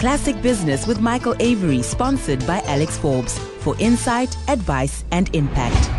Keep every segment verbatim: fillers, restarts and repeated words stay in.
Classic Business with Michael Avery, sponsored by Alex Forbes, for insight, advice and impact.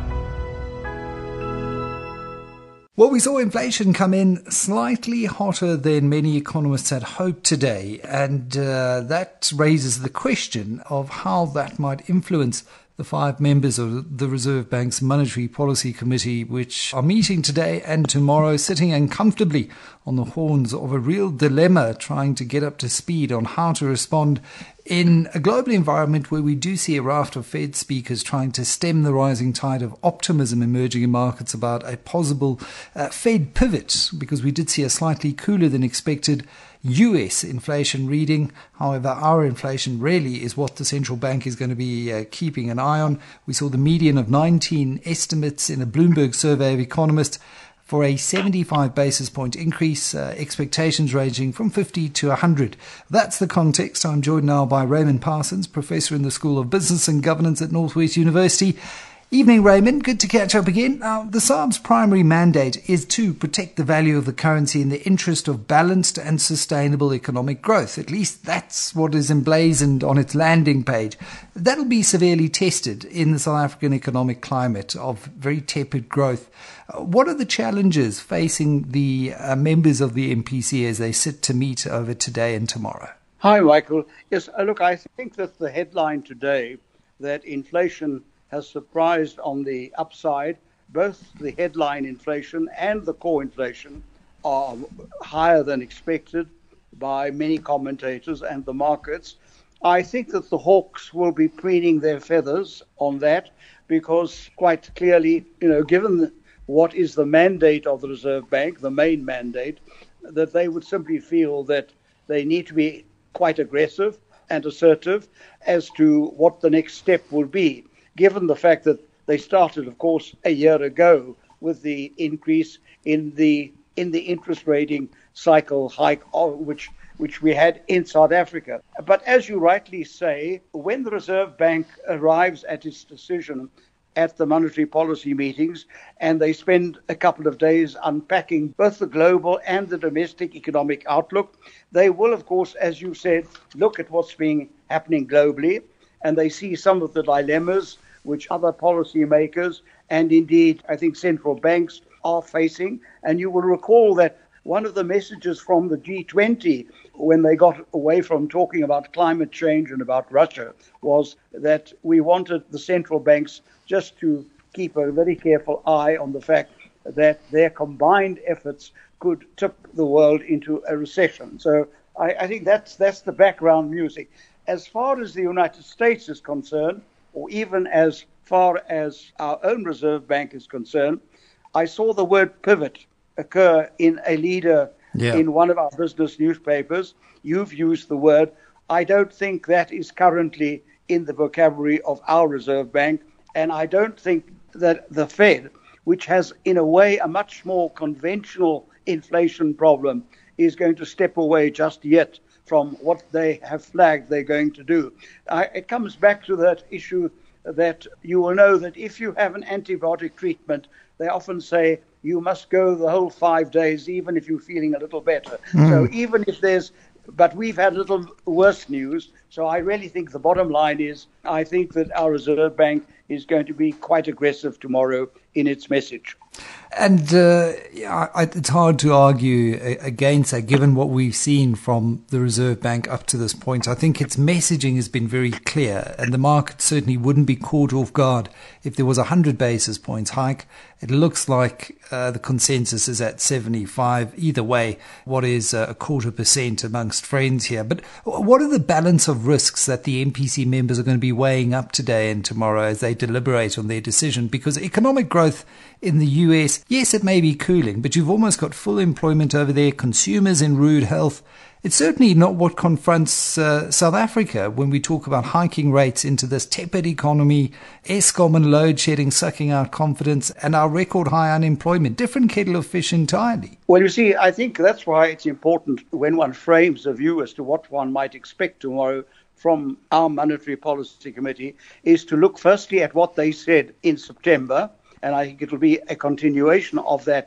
Well, we saw inflation come in slightly hotter than many economists had hoped today, and uh, that raises the question of how that might influence the five members of the Reserve Bank's Monetary Policy Committee, which are meeting today and tomorrow, sitting uncomfortably on the horns of a real dilemma, trying to get up to speed on how to respond in a global environment where we do see a raft of Fed speakers trying to stem the rising tide of optimism emerging in markets about a possible uh, Fed pivot, because we did see a slightly cooler than expected U S inflation reading. However, our inflation really is what the central bank is going to be uh, keeping an eye on. We saw the median of nineteen estimates in a Bloomberg survey of economists for a seventy-five basis point increase, uh, expectations ranging from fifty to one hundred. That's the context. I'm joined now by Raymond Parsons, Professor in the School of Business and Governance at Northwest University. Evening, Raymond. Good to catch up again. Now, the S A R B's primary mandate is to protect the value of the currency in the interest of balanced and sustainable economic growth. At least that's what is emblazoned on its landing page. That'll be severely tested in the South African economic climate of very tepid growth. What are the challenges facing the uh, members of the M P C as they sit to meet over today and tomorrow? Hi, Michael. Yes, look, I think that the headline today, that inflation has surprised on the upside. Both the headline inflation and the core inflation are higher than expected by many commentators and the markets. I think that the hawks will be preening their feathers on that, because quite clearly, you know, given what is the mandate of the Reserve Bank, the main mandate, that they would simply feel that they need to be quite aggressive and assertive as to what the next step will be, given the fact that they started, of course, a year ago with the increase in the in the interest rating cycle hike, which which we had in South Africa. But as you rightly say, when the Reserve Bank arrives at its decision at the monetary policy meetings, and they spend a couple of days unpacking both the global and the domestic economic outlook, they will, of course, as you said, look at what's being happening globally, and they see some of the dilemmas which other policymakers and indeed, I think, central banks are facing. And you will recall that one of the messages from the G twenty, when they got away from talking about climate change and about Russia, was that we wanted the central banks just to keep a very careful eye on the fact that their combined efforts could tip the world into a recession. So I, I think that's that's the background music. As far as the United States is concerned, or even as far as our own Reserve Bank is concerned, I saw the word pivot occur in a leader yeah. in one of our business newspapers. You've used the word. I don't think that is currently in the vocabulary of our Reserve Bank, and I don't think that the Fed, which has in a way a much more conventional inflation problem, is going to step away just yet from what they have flagged they're going to do. I, it comes back to that issue that you will know that if you have an antibiotic treatment, they often say you must go the whole five days, even if you're feeling a little better. Mm. So even if there's, but we've had a little worse news. So I really think the bottom line is, I think that our Reserve Bank is going to be quite aggressive tomorrow in its message. And uh, yeah, it's hard to argue against that, given what we've seen from the Reserve Bank up to this point. I think its messaging has been very clear, and the market certainly wouldn't be caught off guard if there was a one hundred basis points hike. It looks like uh, the consensus is at seventy-five. Either way, what is a quarter percent amongst friends here. But what are the balance of risks that the M P C members are going to be weighing up today and tomorrow as they deliberate on their decision? Because economic growth in the U S, yes, it may be cooling, but you've almost got full employment over there, consumers in rude health. It's certainly not what confronts uh, South Africa when we talk about hiking rates into this tepid economy, Eskom and load shedding sucking out confidence, and our record high unemployment. Different kettle of fish entirely. Well, you see, I think that's why it's important when one frames a view as to what one might expect tomorrow from our Monetary Policy Committee, is to look firstly at what they said in September, and I think it will be a continuation of that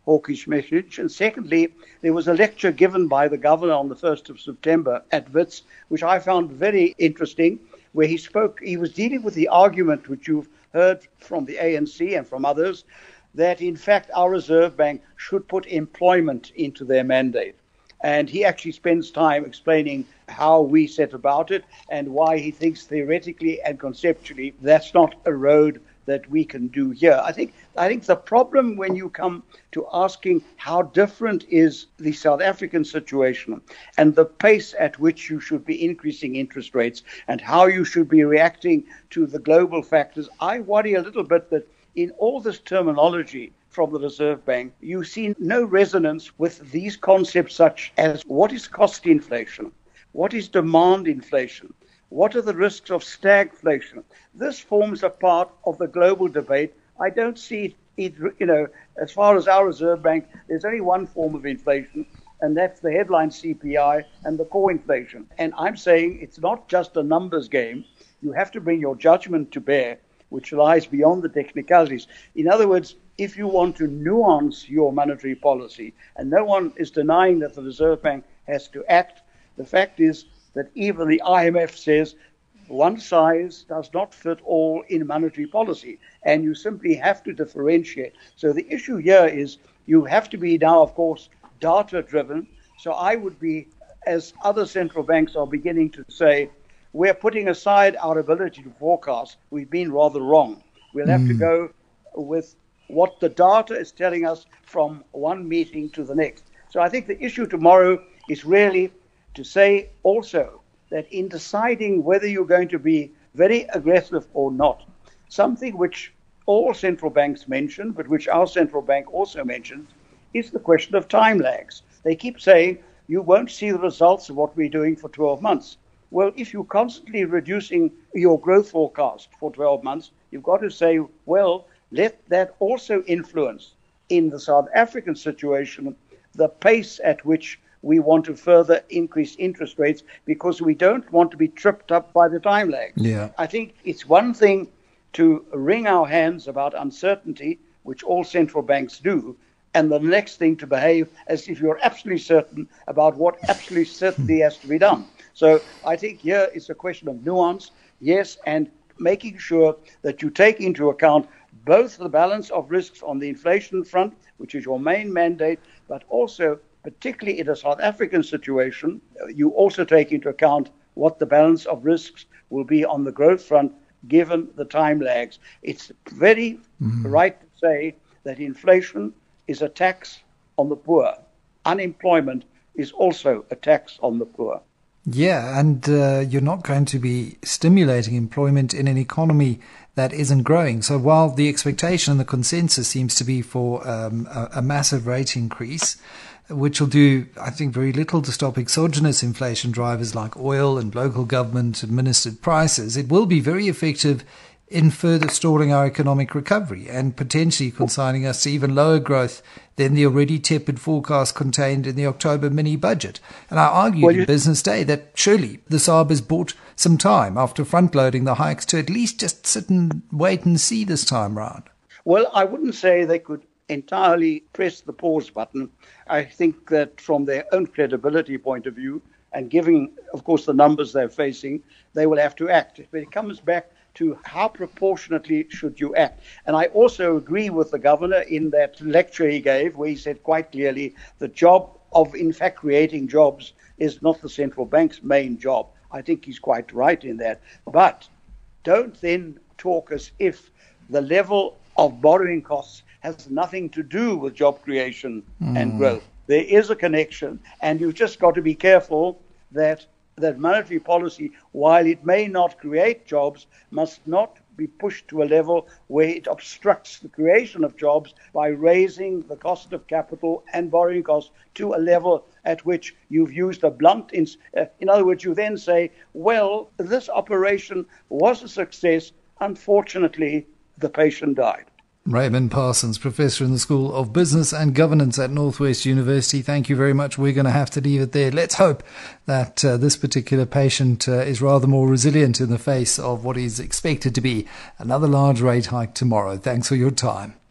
hawkish message. And secondly, there was a lecture given by the governor on the first of September at Wits, which I found very interesting, where he spoke, he was dealing with the argument which you've heard from the A N C and from others, that in fact our Reserve Bank should put employment into their mandate. And he actually spends time explaining how we set about it and why he thinks theoretically and conceptually that's not a road that we can do here. I think I think the problem when you come to asking how different is the South African situation and the pace at which you should be increasing interest rates and how you should be reacting to the global factors, I worry a little bit that in all this terminology from the Reserve Bank, you see no resonance with these concepts such as what is cost inflation, what is demand inflation, what are the risks of stagflation. This forms a part of the global debate. I don't see it, you know, as far as our Reserve Bank, there's only one form of inflation, and that's the headline C P I and the core inflation. And I'm saying it's not just a numbers game. You have to bring your judgment to bear, which lies beyond the technicalities. In other words, if you want to nuance your monetary policy, and no one is denying that the Reserve Bank has to act, the fact is that even the I M F says one size does not fit all in monetary policy, and you simply have to differentiate. So the issue here is you have to be now, of course, data-driven. So I would be, as other central banks are beginning to say, we're putting aside our ability to forecast. We've been rather wrong. We'll have mm. to go with what the data is telling us from one meeting to the next. So I think the issue tomorrow is really to say also that in deciding whether you're going to be very aggressive or not, something which all central banks mention, but which our central bank also mentions, is the question of time lags. They keep saying you won't see the results of what we're doing for twelve months. Well, if you're constantly reducing your growth forecast for twelve months, you've got to say, well, let that also influence in the South African situation the pace at which we want to further increase interest rates, because we don't want to be tripped up by the time lag. Yeah. I think it's one thing to wring our hands about uncertainty, which all central banks do, and the next thing to behave as if you're absolutely certain about what absolutely certainly has to be done. So I think here it's a question of nuance, yes, and making sure that you take into account both the balance of risks on the inflation front, which is your main mandate, but also, particularly in a South African situation, you also take into account what the balance of risks will be on the growth front, given the time lags. It's very mm-hmm. right to say that inflation is a tax on the poor. Unemployment is also a tax on the poor. Yeah, and uh, you're not going to be stimulating employment in an economy that isn't growing. So while the expectation and the consensus seems to be for um, a, a massive rate increase, which will do, I think, very little to stop exogenous inflation drivers like oil and local government administered prices, it will be very effective in further stalling our economic recovery and potentially consigning us to even lower growth than the already tepid forecast contained in the October mini-budget. And I argued well, in Business Day that surely the S A R B has bought some time after front-loading the hikes to at least just sit and wait and see this time round. Well, I wouldn't say they could entirely press the pause button. I think that from their own credibility point of view, and given, of course, the numbers they're facing, they will have to act. But it comes back to how proportionately should you act. And I also agree with the governor in that lecture he gave, where he said quite clearly the job of, in fact, creating jobs is not the central bank's main job. I think he's quite right in that. But don't then talk as if the level of borrowing costs has nothing to do with job creation mm. and growth. There is a connection, and you've just got to be careful that that monetary policy, while it may not create jobs, must not be pushed to a level where it obstructs the creation of jobs by raising the cost of capital and borrowing costs to a level at which you've used a blunt, in, uh, in other words, you then say, well, this operation was a success. Unfortunately, the patient died. Raymond Parsons, Professor in the School of Business and Governance at Northwest University. Thank you very much. We're going to have to leave it there. Let's hope that uh, this particular patient uh, is rather more resilient in the face of what is expected to be another large rate hike tomorrow. Thanks for your time.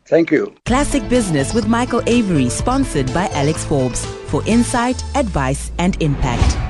Thank you. Classic Business with Michael Avery, sponsored by Alex Forbes, for insight, advice, and impact.